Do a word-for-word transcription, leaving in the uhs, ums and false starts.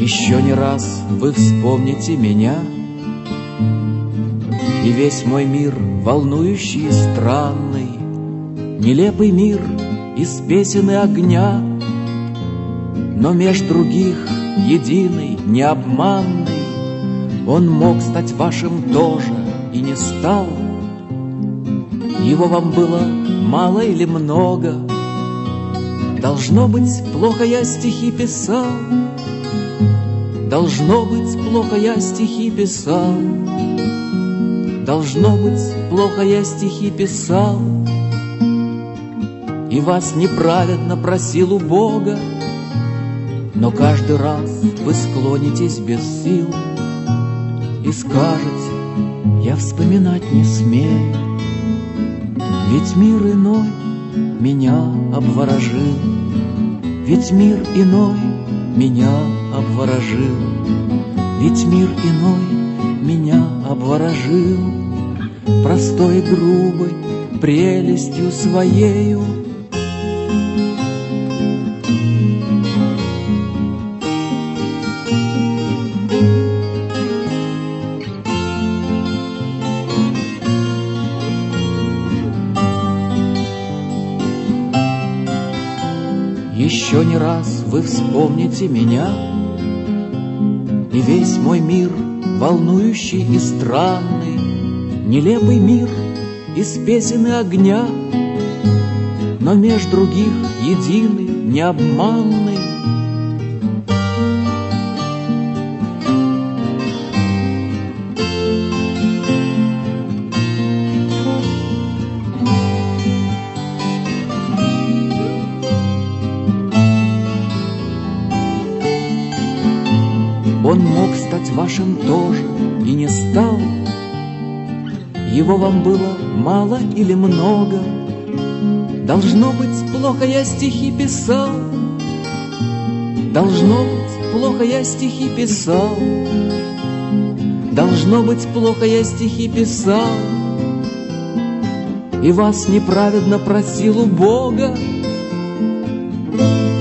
Еще не раз вы вспомните меня, и весь мой мир, волнующий и странный, нелепый мир из песен и огня, но меж других единый, необманный, он мог стать вашим тоже и не стал. Его вам было мало или много? Должно быть, плохо я стихи писал. Должно быть, плохо я стихи писал. Должно быть, плохо я стихи писал. И вас неправедно просил у Бога, но каждый раз вы склонитесь без сил и скажете: я вспоминать не смею, ведь мир иной меня обворожил, ведь мир иной меня обворожил, ведь мир иной меня обворожил простой и грубой прелестью своею. Еще не раз вы вспомните меня, и весь мой мир, волнующий и странный, нелепый мир из песен и огня, но меж других единый, необманный. Он мог стать вашим тоже и не стал. Его вам было мало или много? Должно быть, плохо я стихи писал. Должно быть, плохо я стихи писал. Должно быть, плохо я стихи писал. И вас неправедно просил у Бога,